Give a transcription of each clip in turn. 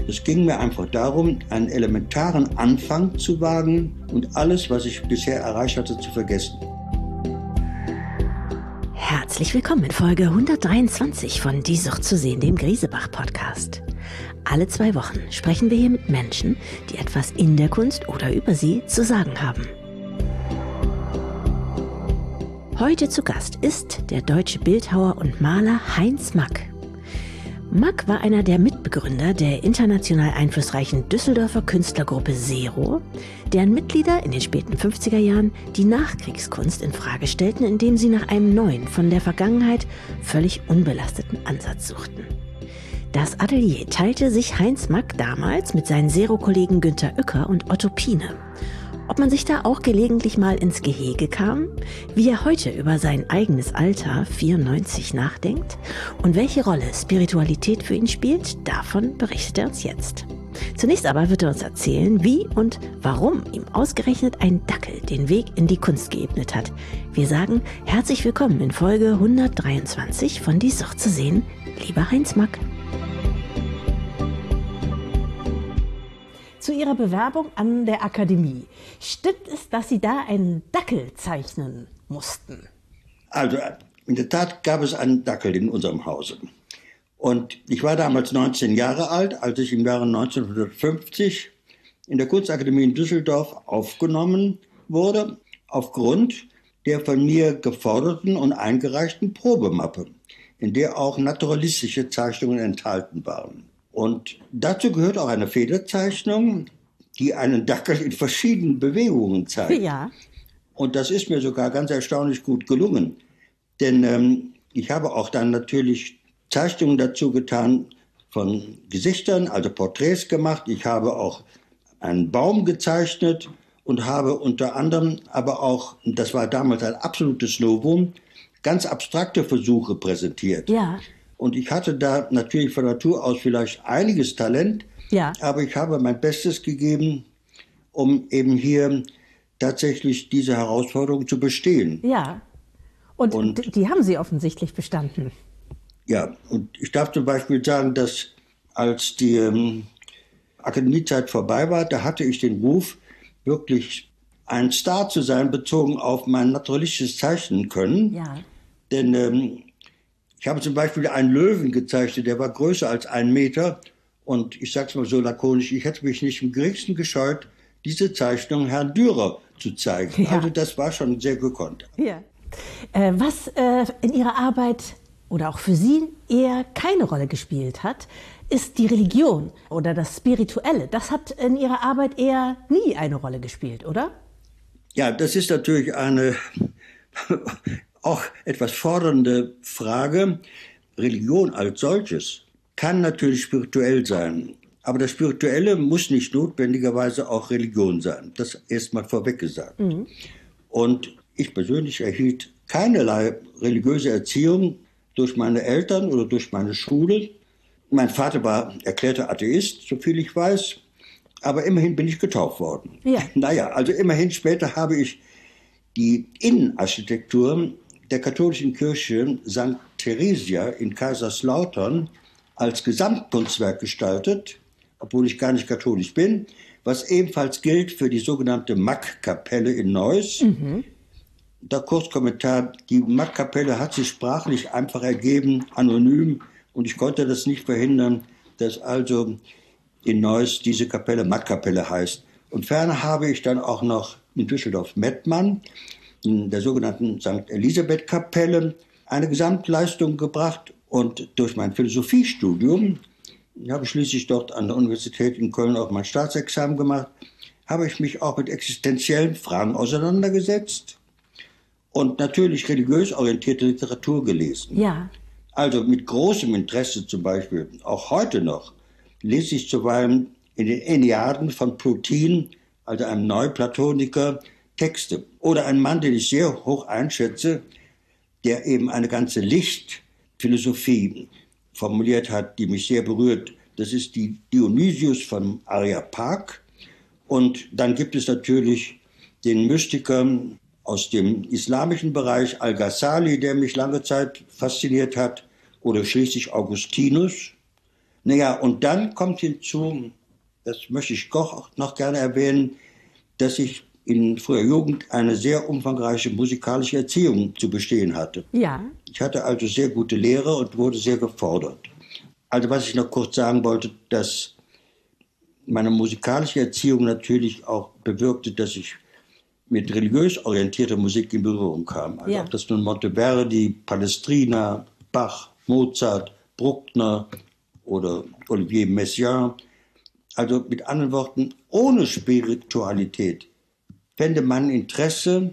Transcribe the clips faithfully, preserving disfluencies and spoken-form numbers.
Es ging mir einfach darum, einen elementaren Anfang zu wagen und alles, was ich bisher erreicht hatte, zu vergessen. Herzlich willkommen in Folge hundertdreiundzwanzig von Die Sucht zu sehen, dem Griesebach-Podcast. Alle zwei Wochen sprechen wir hier mit Menschen, die etwas in der Kunst oder über sie zu sagen haben. Heute zu Gast ist der deutsche Bildhauer und Maler Heinz Mack. Mack war einer der Mitbegründer der international einflussreichen Düsseldorfer Künstlergruppe Zero, deren Mitglieder in den späten fünfziger Jahren die Nachkriegskunst in Frage stellten, indem sie nach einem neuen, von der Vergangenheit völlig unbelasteten Ansatz suchten. Das Atelier teilte sich Heinz Mack damals mit seinen Zero-Kollegen Günter Uecker und Otto Piene. Ob man sich da auch gelegentlich mal ins Gehege kam, wie er heute über sein eigenes Alter, vierundneunzig, nachdenkt und welche Rolle Spiritualität für ihn spielt, davon berichtet er uns jetzt. Zunächst aber wird er uns erzählen, wie und warum ihm ausgerechnet ein Dackel den Weg in die Kunst geebnet hat. Wir sagen herzlich willkommen in Folge hundertdreiundzwanzig von Die Sucht zu sehen, lieber Heinz Mack. Zu Ihrer Bewerbung an der Akademie. Stimmt es, dass Sie da einen Dackel zeichnen mussten? Also in der Tat gab es einen Dackel in unserem Hause. Und ich war damals neunzehn Jahre alt, als ich im Jahre neunzehnhundertfünfzig in der Kunstakademie in Düsseldorf aufgenommen wurde, aufgrund der von mir geforderten und eingereichten Probemappe, in der auch naturalistische Zeichnungen enthalten waren. Und dazu gehört auch eine Federzeichnung, die einen Dackel in verschiedenen Bewegungen zeigt. Ja. Und das ist mir sogar ganz erstaunlich gut gelungen. Denn ähm, ich habe auch dann natürlich Zeichnungen dazu getan von Gesichtern, also Porträts gemacht. Ich habe auch einen Baum gezeichnet und habe unter anderem aber auch, das war damals ein absolutes Novum, ganz abstrakte Versuche präsentiert. Ja. Und ich hatte da natürlich von Natur aus vielleicht einiges Talent, ja. aber ich habe mein Bestes gegeben, um eben hier tatsächlich diese Herausforderung zu bestehen. Ja, und, und die haben Sie offensichtlich bestanden. Ja, und ich darf zum Beispiel sagen, dass als die ähm, Akademiezeit vorbei war, da hatte ich den Ruf, wirklich ein Star zu sein, bezogen auf mein naturalistisches Zeichnen können. Ja. Denn ähm, ich habe zum Beispiel einen Löwen gezeichnet, der war größer als ein Meter. Und ich sage es mal so lakonisch, ich hätte mich nicht im geringsten gescheut, diese Zeichnung Herrn Dürer zu zeigen. Ja. Also das war schon sehr gekonnt. Ja. Äh, was äh, in Ihrer Arbeit oder auch für Sie eher keine Rolle gespielt hat, ist die Religion oder das Spirituelle. Das hat in Ihrer Arbeit eher nie eine Rolle gespielt, oder? Ja, das ist natürlich eine auch etwas fordernde Frage. Religion als solches kann natürlich spirituell sein, aber das Spirituelle muss nicht notwendigerweise auch Religion sein. Das erstmal vorweg gesagt. Mhm. Und ich persönlich erhielt keinerlei religiöse Erziehung durch meine Eltern oder durch meine Schule. Mein Vater war erklärter Atheist, soviel ich weiß, aber immerhin bin ich getauft worden. Ja. Naja, also immerhin später habe ich die Innenarchitektur der katholischen Kirche Sankt Theresia in Kaiserslautern als Gesamtkunstwerk gestaltet, obwohl ich gar nicht katholisch bin, was ebenfalls gilt für die sogenannte Mack-Kapelle in Neuss. Mhm. Der Kurzkommentar, die Mack-Kapelle hat sich sprachlich einfach ergeben, anonym, und ich konnte das nicht verhindern, dass also in Neuss diese Kapelle Mack-Kapelle heißt. Und ferner habe ich dann auch noch in Düsseldorf-Mettmann in der sogenannten Sankt Elisabeth-Kapelle eine Gesamtleistung gebracht. Und durch mein Philosophiestudium, ich habe schließlich dort an der Universität in Köln auch mein Staatsexamen gemacht, habe ich mich auch mit existenziellen Fragen auseinandergesetzt und natürlich religiös orientierte Literatur gelesen. Ja. Also mit großem Interesse zum Beispiel, auch heute noch, lese ich zuweilen in den Enneaden von Plotin, also einem Neuplatoniker, Texte. Oder ein Mann, den ich sehr hoch einschätze, der eben eine ganze Lichtphilosophie formuliert hat, die mich sehr berührt. Das ist die Dionysius von Areopag. Und dann gibt es natürlich den Mystiker aus dem islamischen Bereich, Al-Ghazali, der mich lange Zeit fasziniert hat, oder schließlich Augustinus. Naja, und dann kommt hinzu, das möchte ich auch noch gerne erwähnen, dass ich in früher Jugend eine sehr umfangreiche musikalische Erziehung zu bestehen hatte. Ja. Ich hatte also sehr gute Lehre und wurde sehr gefordert. Also was ich noch kurz sagen wollte, dass meine musikalische Erziehung natürlich auch bewirkte, dass ich mit religiös orientierter Musik in Berührung kam. Also ja. ob das nun Monteverdi, Palestrina, Bach, Mozart, Bruckner oder Olivier Messiaen, also mit anderen Worten, ohne Spiritualität fände mein Interesse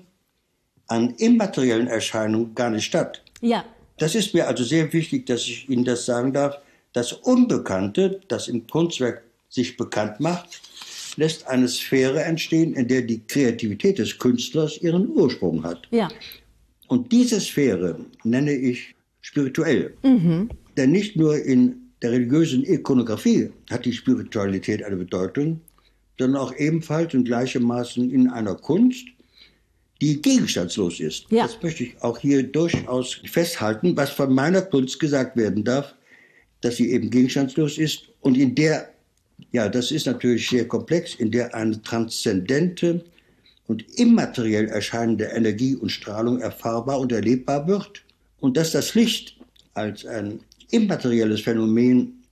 an immateriellen Erscheinungen gar nicht statt. Ja. Das ist mir also sehr wichtig, dass ich Ihnen das sagen darf. Das Unbekannte, das im Kunstwerk sich bekannt macht, lässt eine Sphäre entstehen, in der die Kreativität des Künstlers ihren Ursprung hat. Ja. Und diese Sphäre nenne ich spirituell. Mhm. Denn nicht nur in der religiösen Ikonografie hat die Spiritualität eine Bedeutung, sondern auch ebenfalls und gleichermaßen in einer Kunst, die gegenstandslos ist. Ja. Das möchte ich auch hier durchaus festhalten, was von meiner Kunst gesagt werden darf, dass sie eben gegenstandslos ist und in der, ja, das ist natürlich sehr komplex, in der eine transzendente und immateriell erscheinende Energie und Strahlung erfahrbar und erlebbar wird und dass das Licht als ein immaterielles Phänomen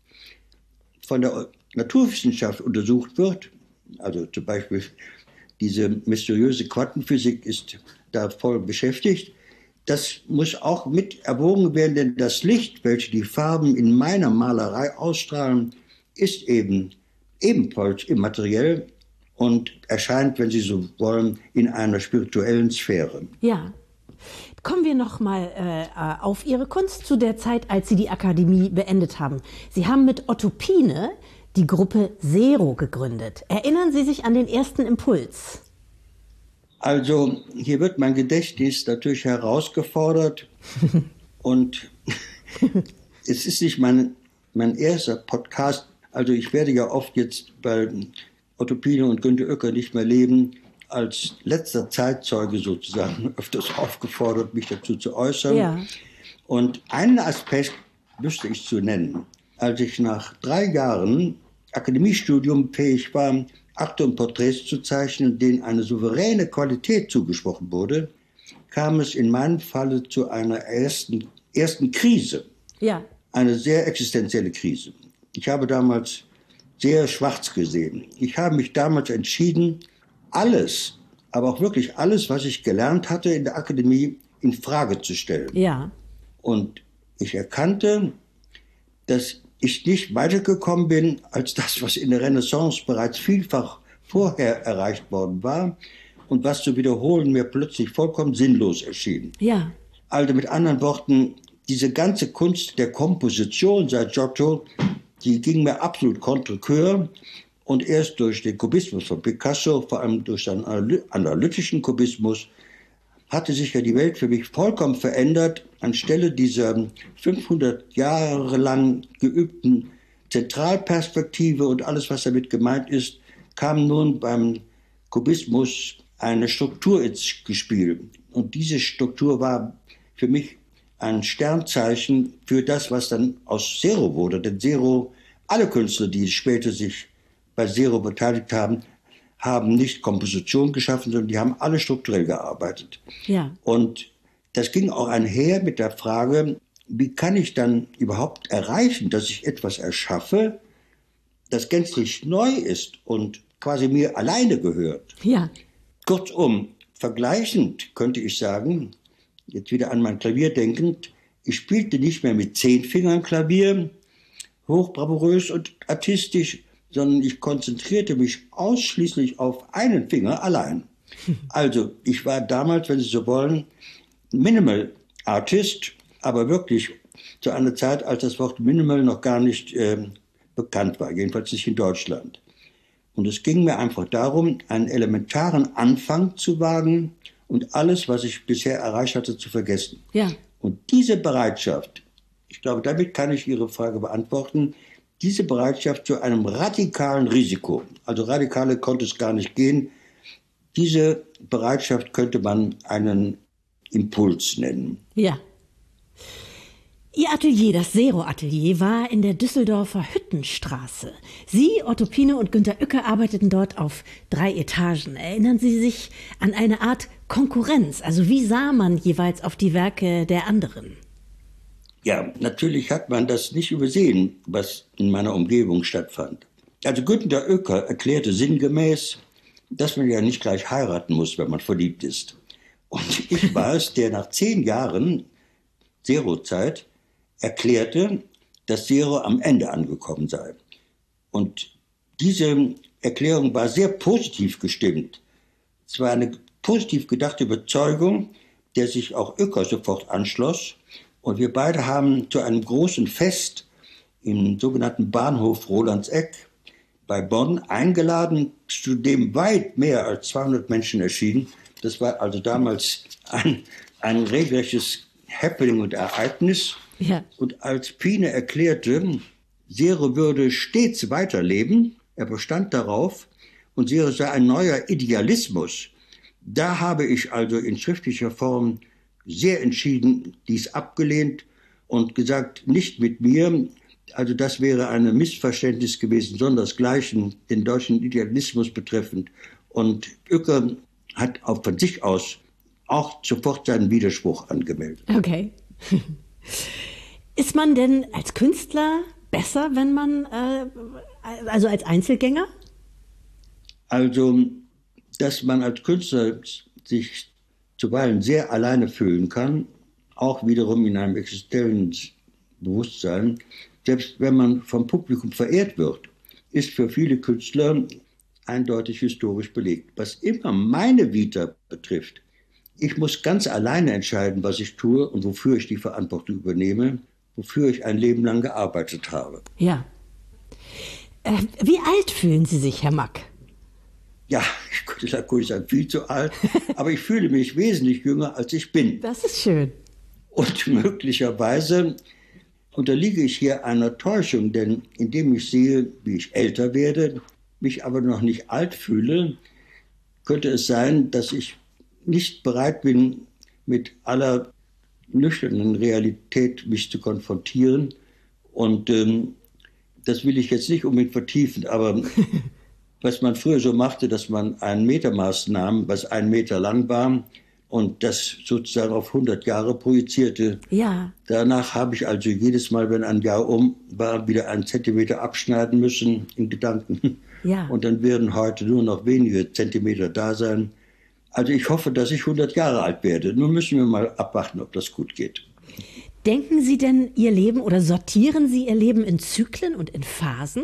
von der Naturwissenschaft untersucht wird, also zum Beispiel diese mysteriöse Quantenphysik ist da voll beschäftigt. Das muss auch mit erwogen werden, denn das Licht, welches die Farben in meiner Malerei ausstrahlen, ist eben ebenfalls immateriell und erscheint, wenn Sie so wollen, in einer spirituellen Sphäre. Ja. Kommen wir noch mal äh, auf Ihre Kunst zu der Zeit, als Sie die Akademie beendet haben. Sie haben mit Otto Piene die Gruppe Zero gegründet. Erinnern Sie sich an den ersten Impuls? Also hier wird mein Gedächtnis natürlich herausgefordert und es ist nicht mein, mein erster Podcast. Also ich werde ja oft jetzt bei Otto Piene und Günter Uecker nicht mehr leben, als letzter Zeitzeuge sozusagen öfters aufgefordert, mich dazu zu äußern. Ja. Und einen Aspekt wüsste ich zu nennen. Als ich nach drei Jahren Akademiestudium fähig war, Akte und Porträts zu zeichnen, denen eine souveräne Qualität zugesprochen wurde, kam es in meinem Falle zu einer ersten, ersten Krise. Ja. Eine sehr existenzielle Krise. Ich habe damals sehr schwarz gesehen. Ich habe mich damals entschieden, alles, aber auch wirklich alles, was ich gelernt hatte in der Akademie, in Frage zu stellen. Ja. Und ich erkannte, dass ich nicht weitergekommen bin als das, was in der Renaissance bereits vielfach vorher erreicht worden war und was zu wiederholen mir plötzlich vollkommen sinnlos erschien. Ja. Also mit anderen Worten, diese ganze Kunst der Komposition seit Giotto, die ging mir absolut contre cœur und erst durch den Kubismus von Picasso, vor allem durch seinen analytischen Kubismus, hatte sich ja die Welt für mich vollkommen verändert. Anstelle dieser fünfhundert Jahre lang geübten Zentralperspektive und alles, was damit gemeint ist, kam nun beim Kubismus eine Struktur ins Spiel. Und diese Struktur war für mich ein Sternzeichen für das, was dann aus Zero wurde. Denn Zero, alle Künstler, die später sich bei Zero beteiligt haben, haben nicht Komposition geschaffen, sondern die haben alle strukturell gearbeitet. Ja. Und das ging auch einher mit der Frage, wie kann ich dann überhaupt erreichen, dass ich etwas erschaffe, das gänzlich neu ist und quasi mir alleine gehört. Ja. Kurzum, vergleichend könnte ich sagen, jetzt wieder an mein Klavier denkend, ich spielte nicht mehr mit zehn Fingern Klavier, hochbravourös und artistisch, sondern ich konzentrierte mich ausschließlich auf einen Finger allein. Also ich war damals, wenn Sie so wollen, Minimal Artist, aber wirklich zu einer Zeit, als das Wort Minimal noch gar nicht äh, bekannt war, jedenfalls nicht in Deutschland. Und es ging mir einfach darum, einen elementaren Anfang zu wagen und alles, was ich bisher erreicht hatte, zu vergessen. Ja. Und diese Bereitschaft, ich glaube, damit kann ich Ihre Frage beantworten, diese Bereitschaft zu einem radikalen Risiko, also radikale konnte es gar nicht gehen, diese Bereitschaft könnte man einen Impuls nennen. Ja. Ihr Ihr Atelier, das Zero-Atelier, war in der Düsseldorfer Hüttenstraße. Sie, Otto Piene und Günter Uecker arbeiteten dort auf drei Etagen. Erinnern Sie sich an eine Art Konkurrenz? Also wie sah man jeweils auf die Werke der anderen? Ja, natürlich hat man das nicht übersehen, was in meiner Umgebung stattfand. Also Günter Uecker erklärte sinngemäß, dass man ja nicht gleich heiraten muss, wenn man verliebt ist. Und ich war es, der nach zehn Jahren Zero-Zeit erklärte, dass Zero am Ende angekommen sei. Und diese Erklärung war sehr positiv gestimmt. Es war eine positiv gedachte Überzeugung, der sich auch Uecker sofort anschloss. Und wir beide haben zu einem großen Fest im sogenannten Bahnhof Rolandseck bei Bonn eingeladen, zu dem weit mehr als zweihundert Menschen erschienen. Das war also damals ein, ein regelrechtes Happening und Ereignis. Ja. Und als Piene erklärte, Zero würde stets weiterleben, er bestand darauf, und Zero sei ein neuer Idealismus, da habe ich also in schriftlicher Form sehr entschieden dies abgelehnt und gesagt, nicht mit mir. Also das wäre ein Missverständnis gewesen, sondersgleichen den deutschen Idealismus betreffend. Und Uecker hat auch von sich aus auch sofort seinen Widerspruch angemeldet. Okay. Ist man denn als Künstler besser, wenn man, äh, also als Einzelgänger? Also, dass man als Künstler sich zuweilen sehr alleine fühlen kann, auch wiederum in einem existenziellen Bewusstsein, selbst wenn man vom Publikum verehrt wird, ist für viele Künstler eindeutig historisch belegt. Was immer meine Vita betrifft, ich muss ganz alleine entscheiden, was ich tue und wofür ich die Verantwortung übernehme, wofür ich ein Leben lang gearbeitet habe. Ja. Äh, wie alt fühlen Sie sich, Herr Mack? Ja, ich könnte sagen, viel zu alt, aber ich fühle mich wesentlich jünger, als ich bin. Das ist schön. Und möglicherweise unterliege ich hier einer Täuschung, denn indem ich sehe, wie ich älter werde, mich aber noch nicht alt fühle, könnte es sein, dass ich nicht bereit bin, mit aller nüchternen Realität mich zu konfrontieren. Und ähm, das will ich jetzt nicht unbedingt vertiefen, aber was man früher so machte, dass man ein Metermaß nahm, was ein Meter lang war, und das sozusagen auf hundert Jahre projizierte. Ja. Danach habe ich also jedes Mal, wenn ein Jahr um war, wieder einen Zentimeter abschneiden müssen in Gedanken. Ja. Und dann werden heute nur noch wenige Zentimeter da sein. Also ich hoffe, dass ich hundert Jahre alt werde. Nun müssen wir mal abwarten, ob das gut geht. Denken Sie denn Ihr Leben oder sortieren Sie Ihr Leben in Zyklen und in Phasen?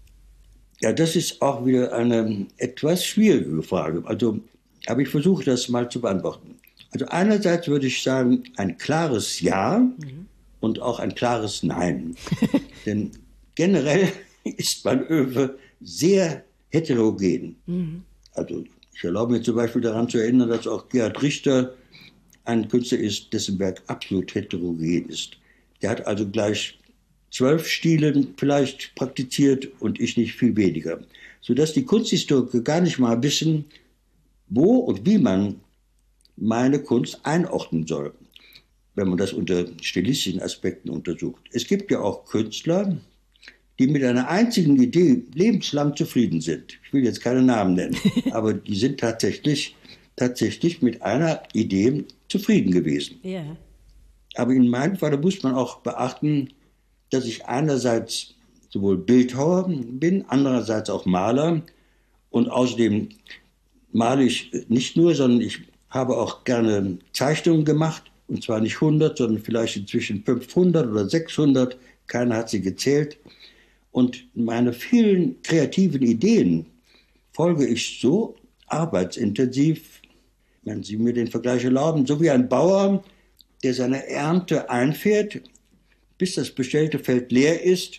Ja, das ist auch wieder eine etwas schwierige Frage. Also, aber ich versuche das mal zu beantworten. Also einerseits würde ich sagen, ein klares Ja mhm. und auch ein klares Nein. Denn generell ist mein Oeuvre sehr heterogen. Mhm. Also ich erlaube mir zum Beispiel daran zu erinnern, dass auch Gerhard Richter ein Künstler ist, dessen Werk absolut heterogen ist. Der hat also gleich zwölf Stile vielleicht praktiziert und ich nicht viel weniger. Sodass die Kunsthistoriker gar nicht mal wissen, wo und wie man meine Kunst einordnen soll, wenn man das unter stilistischen Aspekten untersucht. Es gibt ja auch Künstler, die mit einer einzigen Idee lebenslang zufrieden sind. Ich will jetzt keine Namen nennen, aber die sind tatsächlich, tatsächlich mit einer Idee zufrieden gewesen. Yeah. Aber in meinem Fall muss man auch beachten, dass ich einerseits sowohl Bildhauer bin, andererseits auch Maler. Und außerdem male ich nicht nur, sondern ich habe auch gerne Zeichnungen gemacht. Und zwar nicht hundert, sondern vielleicht inzwischen fünfhundert oder sechshundert. Keiner hat sie gezählt. Und meine vielen kreativen Ideen folge ich so arbeitsintensiv, wenn Sie mir den Vergleich erlauben, so wie ein Bauer, der seine Ernte einfährt, bis das bestellte Feld leer ist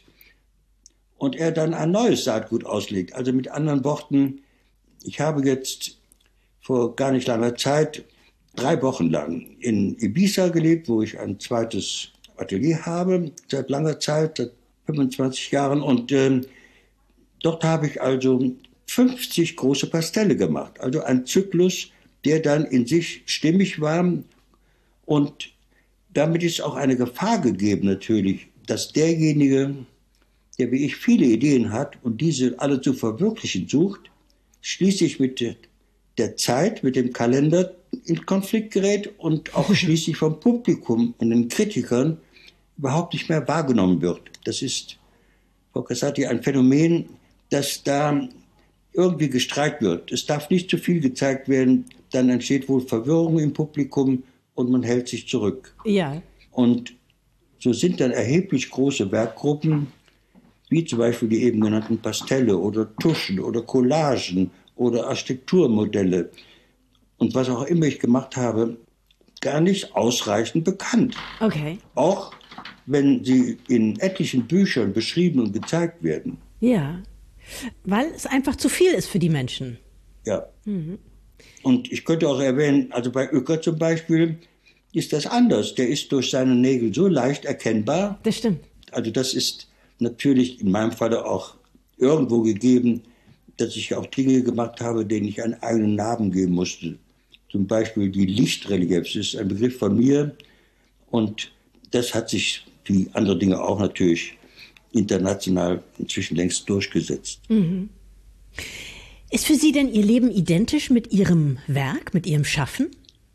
und er dann ein neues Saatgut auslegt. Also mit anderen Worten, ich habe jetzt vor gar nicht langer Zeit drei Wochen lang in Ibiza gelebt, wo ich ein zweites Atelier habe, seit langer Zeit, seit fünfundzwanzig Jahren. Und äh, dort habe ich also fünfzig große Pastelle gemacht. Also ein Zyklus, der dann in sich stimmig war und damit ist auch eine Gefahr gegeben natürlich, dass derjenige, der wie ich viele Ideen hat und diese alle zu verwirklichen sucht, schließlich mit der Zeit, mit dem Kalender in Konflikt gerät und auch schließlich vom Publikum und den Kritikern überhaupt nicht mehr wahrgenommen wird. Das ist, Frau Casati, ein Phänomen, dass da irgendwie gestreikt wird. Es darf nicht zu viel gezeigt werden, dann entsteht wohl Verwirrung im Publikum und man hält sich zurück. Ja. Und so sind dann erheblich große Werkgruppen, wie zum Beispiel die eben genannten Pastelle oder Tuschen oder Collagen oder Architekturmodelle und was auch immer ich gemacht habe, gar nicht ausreichend bekannt. Okay. Auch wenn sie in etlichen Büchern beschrieben und gezeigt werden. Ja, weil es einfach zu viel ist für die Menschen. Ja. Mhm. Und ich könnte auch erwähnen, also bei Uecker zum Beispiel ist das anders. Der ist durch seine Nägel so leicht erkennbar. Das stimmt. Also das ist natürlich in meinem Falle auch irgendwo gegeben, dass ich auch Dinge gemacht habe, denen ich einen eigenen Namen geben musste. Zum Beispiel die Lichtreliefs, das ist ein Begriff von mir. Und das hat sich, wie andere Dinge auch natürlich, international inzwischen längst durchgesetzt. Mhm. Ist für Sie denn Ihr Leben identisch mit Ihrem Werk, mit Ihrem Schaffen?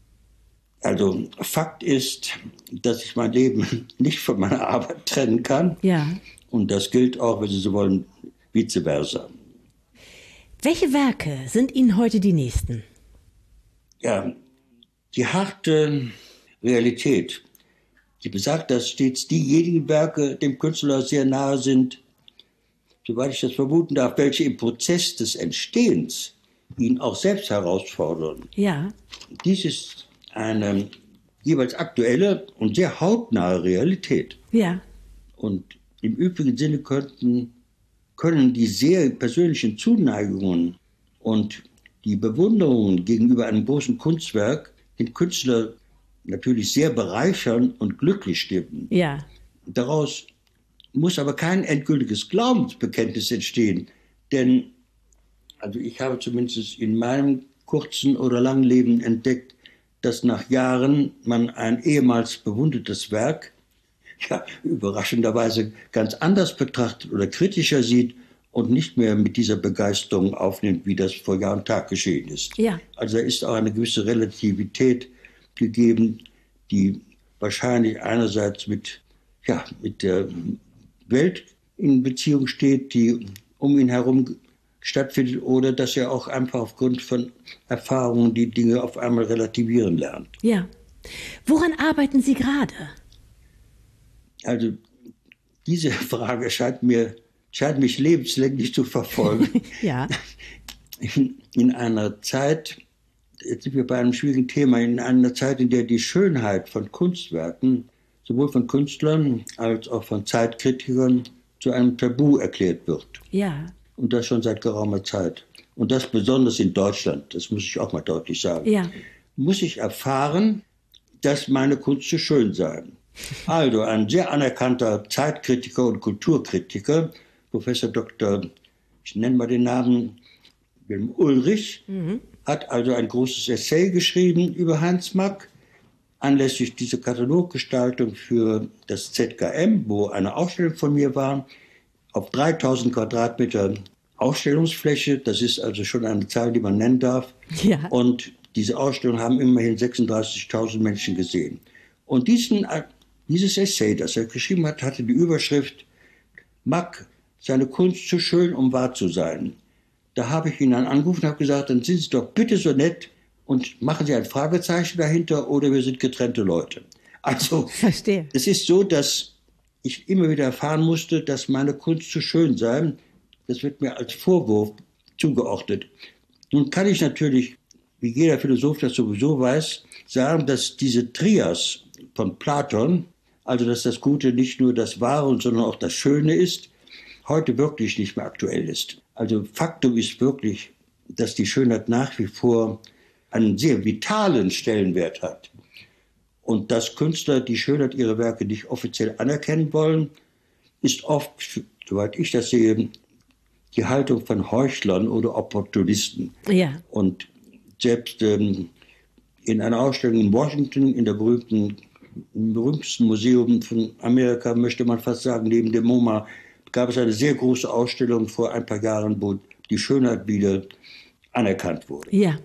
Also Fakt ist, dass ich mein Leben nicht von meiner Arbeit trennen kann. Ja. Und das gilt auch, wenn Sie so wollen, vice versa. Welche Werke sind Ihnen heute die nächsten? Ja, die harte Realität, die besagt, dass stets diejenigen Werke dem Künstler sehr nahe sind, soweit ich das vermuten darf, welche im Prozess des Entstehens ihn auch selbst herausfordern. Ja. Dies ist eine jeweils aktuelle und sehr hautnahe Realität. Ja. Und im übrigen Sinne könnten, können die sehr persönlichen Zuneigungen und die Bewunderung gegenüber einem großen Kunstwerk den Künstler natürlich sehr bereichern und glücklich stimmen. Ja. Daraus muss aber kein endgültiges Glaubensbekenntnis entstehen, denn also ich habe zumindest in meinem kurzen oder langen Leben entdeckt, dass nach Jahren man ein ehemals bewundertes Werk ja, überraschenderweise ganz anders betrachtet oder kritischer sieht und nicht mehr mit dieser Begeisterung aufnimmt, wie das vor Jahr und Tag geschehen ist. Ja. Also da ist auch eine gewisse Relativität gegeben, die wahrscheinlich einerseits mit, ja, mit der Welt in Beziehung steht, die um ihn herum stattfindet, oder dass er auch einfach aufgrund von Erfahrungen die Dinge auf einmal relativieren lernt. Ja. Woran arbeiten Sie gerade? Also diese Frage scheint mir scheint mich lebenslänglich zu verfolgen. Ja. In, in einer Zeit, jetzt sind wir bei einem schwierigen Thema, in einer Zeit, in der die Schönheit von Kunstwerken, sowohl von Künstlern als auch von Zeitkritikern, zu einem Tabu erklärt wird. Ja. Und das schon seit geraumer Zeit. Und das besonders in Deutschland, das muss ich auch mal deutlich sagen. Ja. Muss ich erfahren, dass meine Kunst so schön sei. Also ein sehr anerkannter Zeitkritiker und Kulturkritiker, Professor Doktor, ich nenne mal den Namen, Wilhelm Ulrich, mhm. hat also ein großes Essay geschrieben über Heinz Mack, anlässlich dieser Kataloggestaltung für das Z K M, wo eine Ausstellung von mir war, auf dreitausend Quadratmeter Ausstellungsfläche. Das ist also schon eine Zahl, die man nennen darf. Ja. Und diese Ausstellung haben immerhin sechsunddreißigtausend Menschen gesehen. Und diesen, dieses Essay, das er geschrieben hat, hatte die Überschrift Mack, seine Kunst zu schön, um wahr zu sein. Da habe ich ihn dann angerufen und habe gesagt, dann sind Sie doch bitte so nett und machen Sie ein Fragezeichen dahinter oder wir sind getrennte Leute. Also, verstehe. Es ist so, dass ich immer wieder erfahren musste, dass meine Kunst zu schön sei. Das wird mir als Vorwurf zugeordnet. Nun kann ich natürlich, wie jeder Philosoph das sowieso weiß, sagen, dass diese Trias von Platon, also dass das Gute nicht nur das Wahre, sondern auch das Schöne ist, heute wirklich nicht mehr aktuell ist. Also Faktum ist wirklich, dass die Schönheit nach wie vor einen sehr vitalen Stellenwert hat. Und dass Künstler die Schönheit ihrer Werke nicht offiziell anerkennen wollen, ist oft, soweit ich das sehe, die Haltung von Heuchlern oder Opportunisten. Ja. Und selbst ähm, in einer Ausstellung in Washington, in der berühmten Im berühmtesten Museum von Amerika, möchte man fast sagen, neben dem MoMA, gab es eine sehr große Ausstellung vor ein paar Jahren, wo die Schönheit wieder anerkannt wurde. Ja.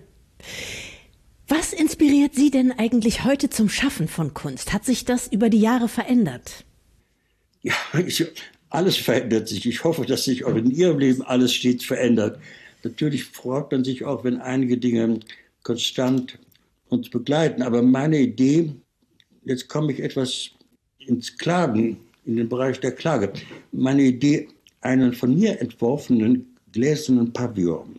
Was inspiriert Sie denn eigentlich heute zum Schaffen von Kunst? Hat sich das über die Jahre verändert? Ja, ich, alles verändert sich. Ich hoffe, dass sich auch in Ihrem Leben alles stets verändert. Natürlich freut man sich auch, wenn einige Dinge konstant uns begleiten. Aber meine Idee, jetzt komme ich etwas ins Klagen, in den Bereich der Klage. Meine Idee, einen von mir entworfenen gläsernen Pavillon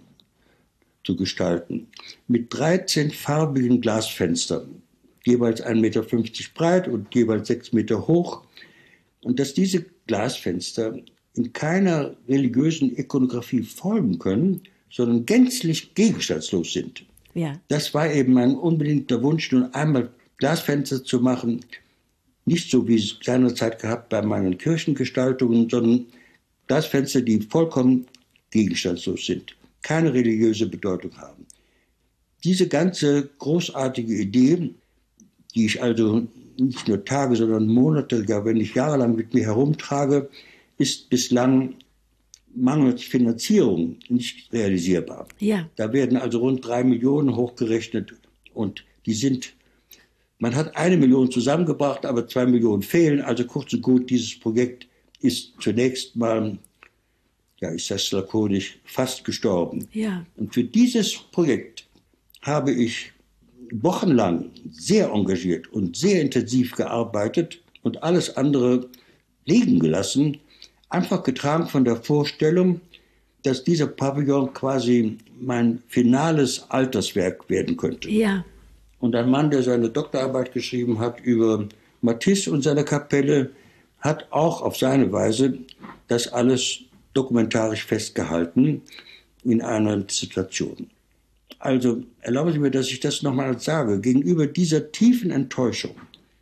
zu gestalten, mit dreizehn farbigen Glasfenstern, jeweils ein Meter fünfzig breit und jeweils sechs Meter hoch. Und dass diese Glasfenster in keiner religiösen Ikonografie folgen können, sondern gänzlich gegenstandslos sind. Ja. Das war eben mein unbedingter Wunsch, nun einmal Glasfenster zu machen, nicht so wie es seinerzeit gehabt bei meinen Kirchengestaltungen, sondern Glasfenster, die vollkommen gegenstandslos sind, keine religiöse Bedeutung haben. Diese ganze großartige Idee, die ich also nicht nur Tage, sondern Monate, ja wenn nicht jahrelang mit mir herumtrage, ist bislang mangels Finanzierung nicht realisierbar. Ja. Da werden also rund drei Millionen hochgerechnet und die sind, man hat eine Million zusammengebracht, aber zwei Millionen fehlen. Also kurz und gut, dieses Projekt ist zunächst mal, ja, ist das lakonisch, fast gestorben. Ja. Und für dieses Projekt habe ich wochenlang sehr engagiert und sehr intensiv gearbeitet und alles andere liegen gelassen, einfach getragen von der Vorstellung, dass dieser Pavillon quasi mein finales Alterswerk werden könnte. Ja. Und ein Mann, der seine Doktorarbeit geschrieben hat über Matisse und seine Kapelle, hat auch auf seine Weise das alles dokumentarisch festgehalten in einer Dissertation. Also erlauben Sie mir, dass ich das nochmal sage, gegenüber dieser tiefen Enttäuschung,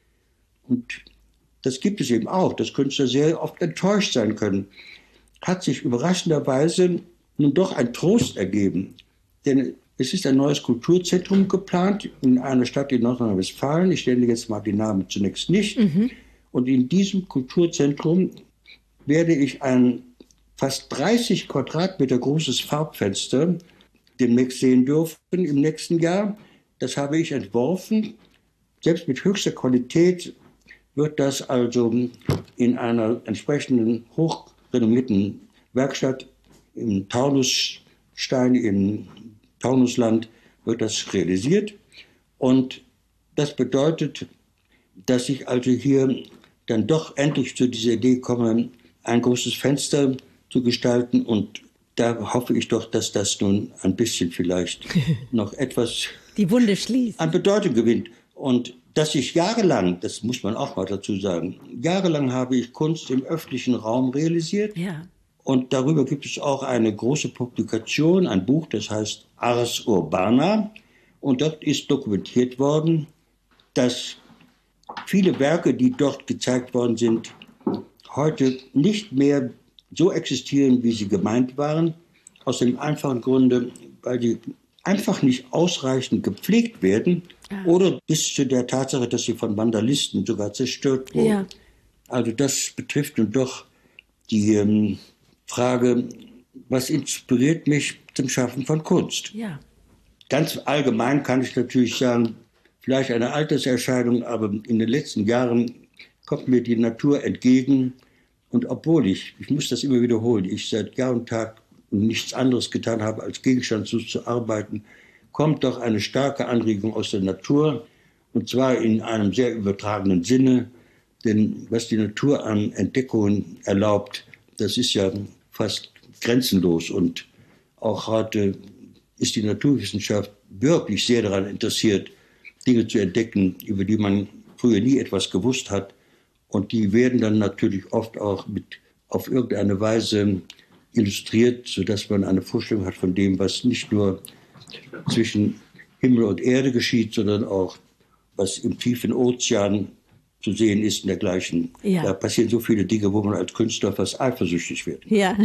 und das gibt es eben auch, dass Künstler sehr oft enttäuscht sein können, hat sich überraschenderweise nun doch ein Trost ergeben. Denn es ist ein neues Kulturzentrum geplant in einer Stadt in Nordrhein-Westfalen. Ich nenne jetzt mal die Namen zunächst nicht. Mhm. Und in diesem Kulturzentrum werde ich ein fast dreißig Quadratmeter großes Farbfenster demnächst sehen dürfen im nächsten Jahr. Das habe ich entworfen. Selbst mit höchster Qualität wird das also in einer entsprechenden hochrenommierten Werkstatt im Taunusstein, im Taunusland, wird das realisiert. Und das bedeutet, dass ich also hier dann doch endlich zu dieser Idee komme, ein großes Fenster zu gestalten. Und da hoffe ich doch, dass das nun ein bisschen vielleicht noch etwas die Wunde schließt, an Bedeutung gewinnt. Und dass ich jahrelang, das muss man auch mal dazu sagen, jahrelang habe ich Kunst im öffentlichen Raum realisiert. Ja. Und darüber gibt es auch eine große Publikation, ein Buch, das heißt Ars Urbana. Und dort ist dokumentiert worden, dass viele Werke, die dort gezeigt worden sind, heute nicht mehr so existieren, wie sie gemeint waren. Aus dem einfachen Grunde, weil die einfach nicht ausreichend gepflegt werden. Ja. Oder bis zu der Tatsache, dass sie von Vandalisten sogar zerstört wurden. Ja. Also das betrifft nun doch die ähm, Frage, was inspiriert mich zum Schaffen von Kunst? Ja. Ganz allgemein kann ich natürlich sagen, vielleicht eine Alterserscheinung, aber in den letzten Jahren kommt mir die Natur entgegen. Und obwohl ich, ich muss das immer wiederholen, ich seit Jahr und Tag nichts anderes getan habe, als gegenstandslos zu arbeiten, kommt doch eine starke Anregung aus der Natur, und zwar in einem sehr übertragenen Sinne. Denn was die Natur an Entdeckungen erlaubt, das ist ja fast grenzenlos. Und auch heute ist die Naturwissenschaft wirklich sehr daran interessiert, Dinge zu entdecken, über die man früher nie etwas gewusst hat. Und die werden dann natürlich oft auch mit auf irgendeine Weise illustriert, sodass man eine Vorstellung hat von dem, was nicht nur zwischen Himmel und Erde geschieht, sondern auch, was im tiefen Ozean zu sehen ist und dergleichen. Ja. Da passieren so viele Dinge, wo man als Künstler fast eifersüchtig wird. Ja.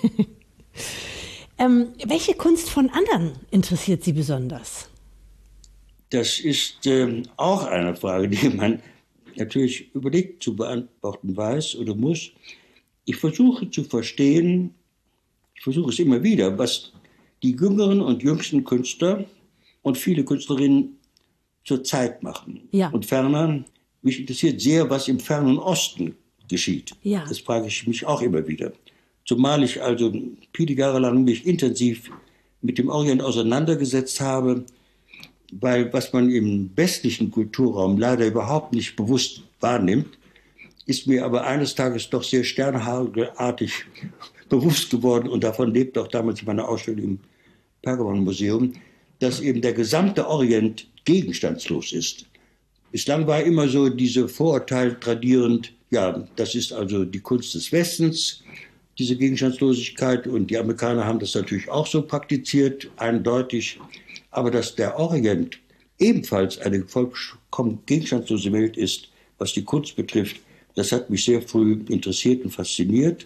ähm, welche Kunst von anderen interessiert Sie besonders? Das ist äh, auch eine Frage, die man natürlich überlegt zu beantworten weiß oder muss. Ich versuche zu verstehen, ich versuche es immer wieder, was die jüngeren und jüngsten Künstler und viele Künstlerinnen zur Zeit machen. Ja. Und ferner, mich interessiert sehr, was im fernen Osten geschieht. Ja. Das frage ich mich auch immer wieder. Zumal ich also viele Jahre lang mich intensiv mit dem Orient auseinandergesetzt habe, weil was man im westlichen Kulturraum leider überhaupt nicht bewusst wahrnimmt, ist mir aber eines Tages doch sehr sternhagelartig bewusst geworden, und davon lebt auch damals meine Ausstellung im Pergamon-Museum, dass eben der gesamte Orient gegenstandslos ist. Bislang war immer so diese Vorurteil tradierend, ja, das ist also die Kunst des Westens, diese Gegenstandslosigkeit, und die Amerikaner haben das natürlich auch so praktiziert, eindeutig. Aber dass der Orient ebenfalls eine vollkommen gegenstandslose Welt ist, was die Kunst betrifft, das hat mich sehr früh interessiert und fasziniert.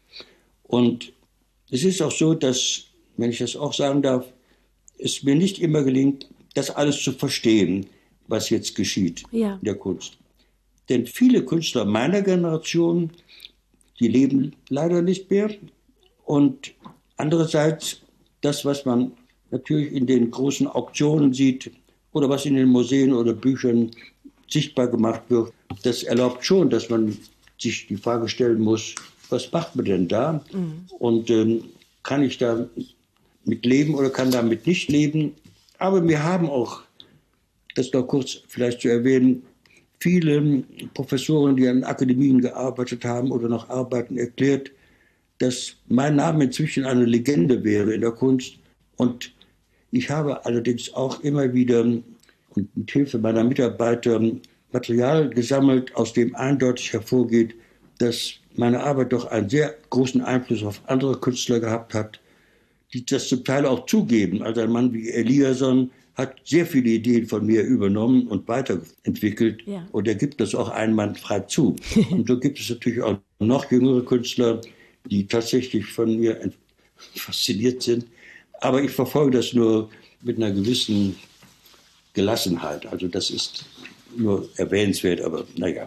Und es ist auch so, dass, wenn ich das auch sagen darf, es mir nicht immer gelingt, das alles zu verstehen, was jetzt geschieht ja. in der Kunst. Denn viele Künstler meiner Generation, die leben leider nicht mehr. Und andererseits, das, was man natürlich in den großen Auktionen sieht oder was in den Museen oder Büchern sichtbar gemacht wird, das erlaubt schon, dass man sich die Frage stellen muss, was macht man denn da? Mhm. Und ähm, kann ich da mit leben oder kann damit nicht leben? Aber wir haben auch, das noch kurz vielleicht zu erwähnen, viele Professoren, die an Akademien gearbeitet haben oder noch arbeiten, erklärt, dass mein Name inzwischen eine Legende wäre in der Kunst. Und ich habe allerdings auch immer wieder und mit Hilfe meiner Mitarbeiter Material gesammelt, aus dem eindeutig hervorgeht, dass meine Arbeit doch einen sehr großen Einfluss auf andere Künstler gehabt hat, die das zum Teil auch zugeben. Also ein Mann wie Eliasson hat sehr viele Ideen von mir übernommen und weiterentwickelt. Ja. Und er gibt das auch einwandfrei zu. Und so gibt es natürlich auch noch jüngere Künstler, die tatsächlich von mir fasziniert sind. Aber ich verfolge das nur mit einer gewissen Gelassenheit. Also das ist nur erwähnenswert, aber naja.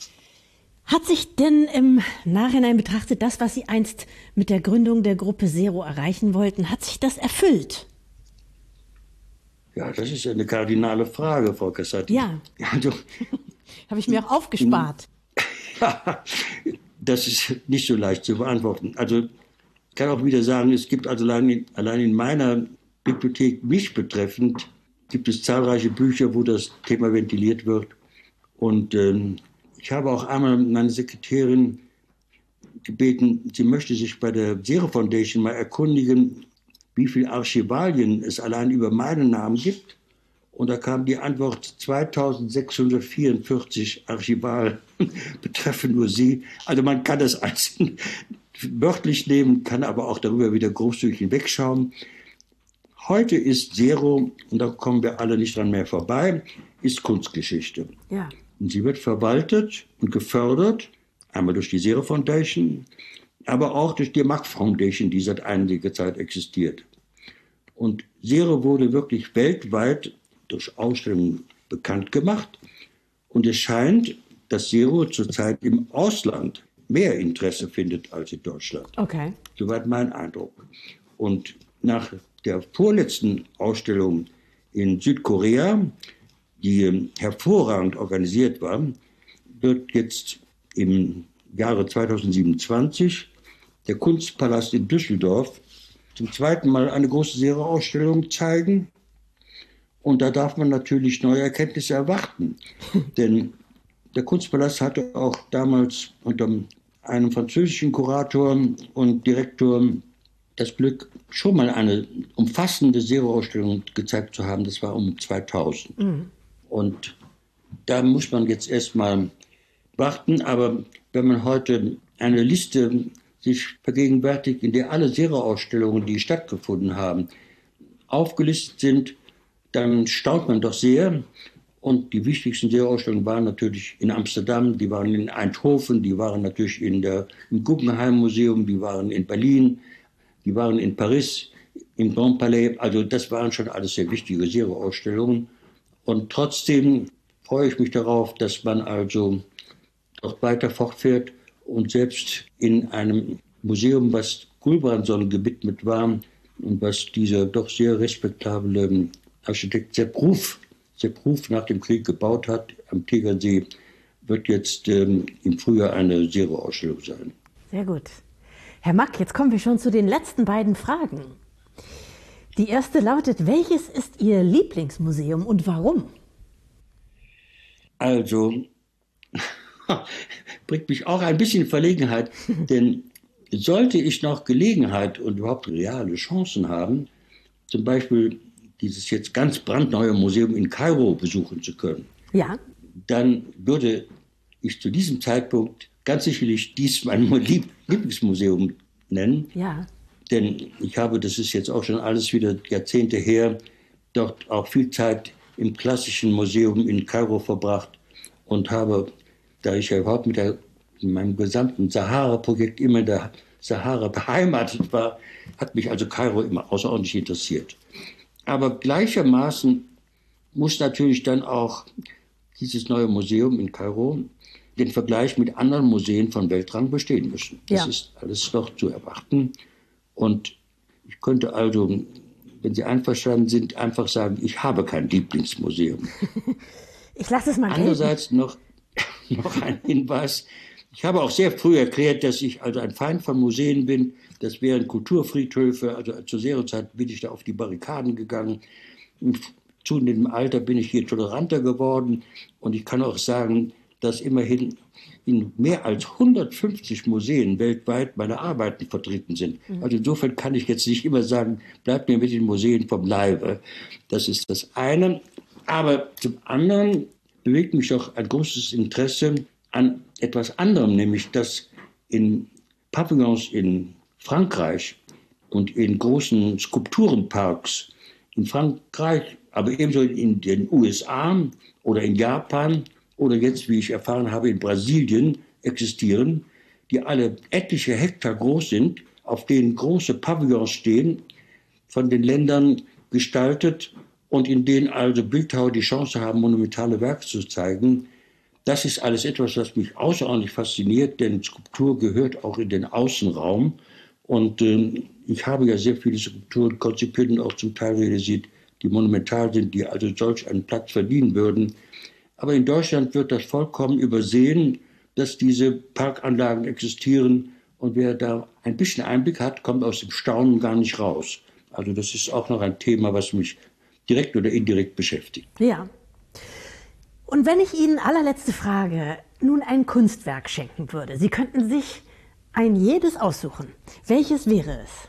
Hat sich denn im Nachhinein betrachtet, das, was Sie einst mit der Gründung der Gruppe Zero erreichen wollten, hat sich das erfüllt? Ja, das ist eine kardinale Frage, Frau Cassati. Ja, also, habe ich mir auch aufgespart. Ja, das ist nicht so leicht zu beantworten. Also ich kann auch wieder sagen, es gibt also allein in, allein in meiner Bibliothek mich betreffend, gibt es zahlreiche Bücher, wo das Thema ventiliert wird. Und ähm, ich habe auch einmal meine Sekretärin gebeten, sie möchte sich bei der Zero Foundation mal erkundigen, wie viele Archivalien es allein über meinen Namen gibt. Und da kam die Antwort, zweitausendsechshundertvierundvierzig Archival betreffen nur sie. Also man kann das einzeln wörtlich nehmen, kann aber auch darüber wieder großzügig hinwegschauen. Heute ist Zero, und da kommen wir alle nicht dran mehr vorbei, ist Kunstgeschichte. Ja. Und sie wird verwaltet und gefördert, einmal durch die Zero Foundation, aber auch durch die Mack Foundation, die seit einiger Zeit existiert. Und Zero wurde wirklich weltweit durch Ausstellungen bekannt gemacht. Und es scheint, dass Zero zurzeit im Ausland mehr Interesse findet als in Deutschland. Okay. Soweit mein Eindruck. Und nach der vorletzten Ausstellung in Südkorea, die hervorragend organisiert war, wird jetzt im Jahre zweitausendsiebenundzwanzig der Kunstpalast in Düsseldorf zum zweiten Mal eine große Zero-Ausstellung zeigen. Und da darf man natürlich neue Erkenntnisse erwarten. Denn der Kunstpalast hatte auch damals unter einem französischen Kurator und Direktor das Glück, schon mal eine umfassende Zero-Ausstellung gezeigt zu haben. Das war um zweitausend. Mhm. Und da muss man jetzt erstmal warten. Aber wenn man heute eine Liste sich vergegenwärtigt, in der alle Zero-Ausstellungen, die stattgefunden haben, aufgelistet sind, dann staunt man doch sehr. Und die wichtigsten Zero-Ausstellungen waren natürlich in Amsterdam, die waren in Eindhoven, die waren natürlich in der, im Guggenheim Museum, die waren in Berlin, die waren in Paris, im Grand Palais. Also das waren schon alles sehr wichtige Zero-Ausstellungen. Und trotzdem freue ich mich darauf, dass man also auch weiter fortfährt und selbst in einem Museum, was Gulbrandson gewidmet war und was dieser doch sehr respektable Architekt Sepp Ruf, Sepp Ruf nach dem Krieg gebaut hat am Tegernsee, wird jetzt ähm, im Frühjahr eine Zero-Ausstellung sein. Sehr gut. Herr Mack, jetzt kommen wir schon zu den letzten beiden Fragen. Die erste lautet, welches ist Ihr Lieblingsmuseum und warum? Also, bringt mich auch ein bisschen in Verlegenheit, denn sollte ich noch Gelegenheit und überhaupt reale Chancen haben, zum Beispiel dieses jetzt ganz brandneue Museum in Kairo besuchen zu können, ja, dann würde ich zu diesem Zeitpunkt ganz sicherlich dies mein Lieb- Lieblingsmuseum nennen. Ja. Denn ich habe, das ist jetzt auch schon alles wieder Jahrzehnte her, dort auch viel Zeit im klassischen Museum in Kairo verbracht und habe, da ich ja überhaupt mit, der, mit meinem gesamten Sahara-Projekt immer in der Sahara beheimatet war, hat mich also Kairo immer außerordentlich interessiert. Aber gleichermaßen muss natürlich dann auch dieses neue Museum in Kairo den Vergleich mit anderen Museen von Weltrang bestehen müssen. Das ja. ist alles noch zu erwarten. Und ich könnte also, wenn Sie einverstanden sind, einfach sagen, ich habe kein Lieblingsmuseum. Ich lasse es mal gelten. Andererseits noch, noch ein Hinweis. Ich habe auch sehr früh erklärt, dass ich also ein Feind von Museen bin. Das wären Kulturfriedhöfe. Also zur Zero-Zeit bin ich da auf die Barrikaden gegangen. Im zunehmendem Alter bin ich hier toleranter geworden. Und ich kann auch sagen, dass immerhin in mehr als hundertfünfzig Museen weltweit meine Arbeiten vertreten sind. Mhm. Also insofern kann ich jetzt nicht immer sagen, bleibt mir mit den Museen vom Leibe. Das ist das eine. Aber zum anderen bewegt mich auch ein großes Interesse an etwas anderem, nämlich dass in Pavillons in Frankreich und in großen Skulpturenparks in Frankreich, aber ebenso in den U S A oder in Japan oder jetzt, wie ich erfahren habe, in Brasilien existieren, die alle etliche Hektar groß sind, auf denen große Pavillons stehen, von den Ländern gestaltet und in denen also Bildhauer die Chance haben, monumentale Werke zu zeigen. Das ist alles etwas, was mich außerordentlich fasziniert, denn Skulptur gehört auch in den Außenraum. Und äh, ich habe ja sehr viele Skulpturen konzipiert und auch zum Teil realisiert, die monumental sind, die also solch einen Platz verdienen würden. Aber in Deutschland wird das vollkommen übersehen, dass diese Parkanlagen existieren. Und wer da ein bisschen Einblick hat, kommt aus dem Staunen gar nicht raus. Also das ist auch noch ein Thema, was mich direkt oder indirekt beschäftigt. Ja. Und wenn ich Ihnen, allerletzte Frage, nun ein Kunstwerk schenken würde, Sie könnten sich ein jedes aussuchen. Welches wäre es?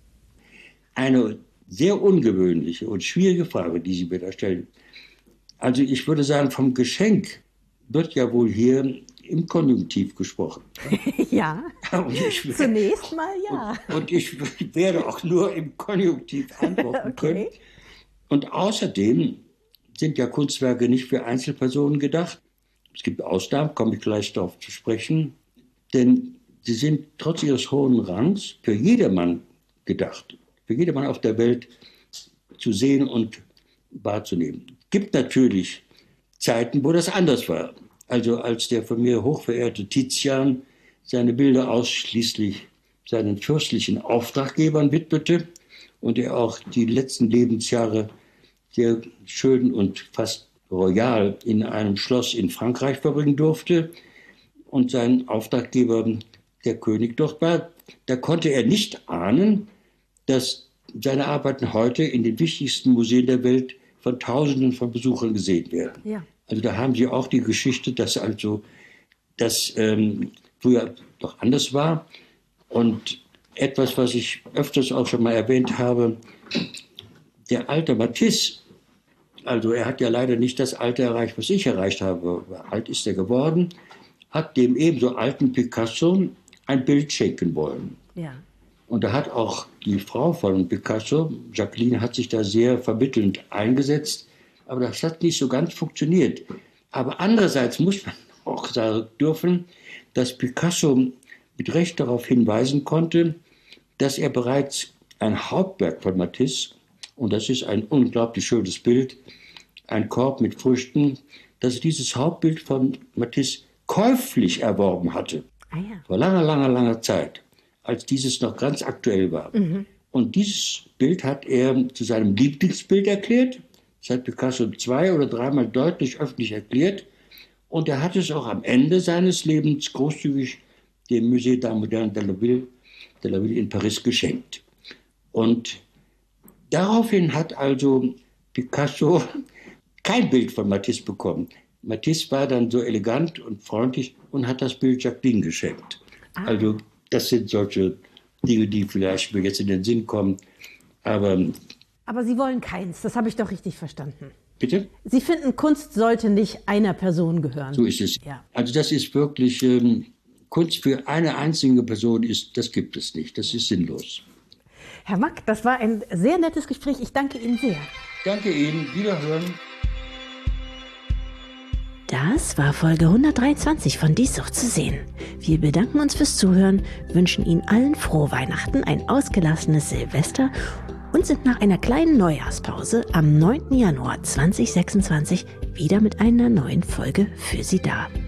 Eine sehr ungewöhnliche und schwierige Frage, die Sie mir da stellen. Also ich würde sagen, vom Geschenk wird ja wohl hier im Konjunktiv gesprochen. Ja, ich, zunächst mal ja. Und, und ich werde auch nur im Konjunktiv antworten okay. können. Und außerdem sind ja Kunstwerke nicht für Einzelpersonen gedacht. Es gibt Ausnahmen, komme ich gleich darauf zu sprechen. Denn sie sind trotz ihres hohen Rangs für jedermann gedacht. Für jedermann auf der Welt zu sehen und wahrzunehmen. Es gibt natürlich Zeiten, wo das anders war. Also als der von mir hochverehrte Tizian seine Bilder ausschließlich seinen fürstlichen Auftraggebern widmete und er auch die letzten Lebensjahre sehr schön und fast royal in einem Schloss in Frankreich verbringen durfte und sein Auftraggeber der König dort war, da konnte er nicht ahnen, dass seine Arbeiten heute in den wichtigsten Museen der Welt von Tausenden von Besuchern gesehen werden. Ja. Also da haben Sie auch die Geschichte, dass also das ähm, früher doch anders war. Und etwas, was ich öfters auch schon mal erwähnt habe, der alte Matisse, also er hat ja leider nicht das Alter erreicht, was ich erreicht habe, alt ist er geworden, hat dem ebenso alten Picasso ein Bild schenken wollen. Ja. Und da hat auch die Frau von Picasso, Jacqueline, hat sich da sehr vermittelnd eingesetzt. Aber das hat nicht so ganz funktioniert. Aber andererseits muss man auch sagen dürfen, dass Picasso mit Recht darauf hinweisen konnte, dass er bereits ein Hauptwerk von Matisse, und das ist ein unglaublich schönes Bild, ein Korb mit Früchten, dass er dieses Hauptbild von Matisse käuflich erworben hatte. Ah ja. Vor langer, langer, langer Zeit, als dieses noch ganz aktuell war. Mhm. Und dieses Bild hat er zu seinem Lieblingsbild erklärt. Das hat Picasso zwei oder dreimal deutlich öffentlich erklärt. Und er hat es auch am Ende seines Lebens großzügig dem Musée d'Art Moderne de la Ville, de la Ville in Paris geschenkt. Und daraufhin hat also Picasso kein Bild von Matisse bekommen. Matisse war dann so elegant und freundlich und hat das Bild Jacqueline geschenkt. Ah. Also das sind solche Dinge, die vielleicht mir jetzt in den Sinn kommen. Aber, Aber Sie wollen keins, das habe ich doch richtig verstanden. Bitte? Sie finden, Kunst sollte nicht einer Person gehören. So ist es. Ja. Also das ist wirklich, ähm, Kunst für eine einzige Person, ist, das gibt es nicht. Das ist sinnlos. Herr Mack, das war ein sehr nettes Gespräch. Ich danke Ihnen sehr. Danke Ihnen. Wiederhören. Das war Folge hundertdreiundzwanzig von Dies so zu sehen. Wir bedanken uns fürs Zuhören, wünschen Ihnen allen frohe Weihnachten, ein ausgelassenes Silvester und sind nach einer kleinen Neujahrspause am neunten Januar zweitausendsechsundzwanzig wieder mit einer neuen Folge für Sie da.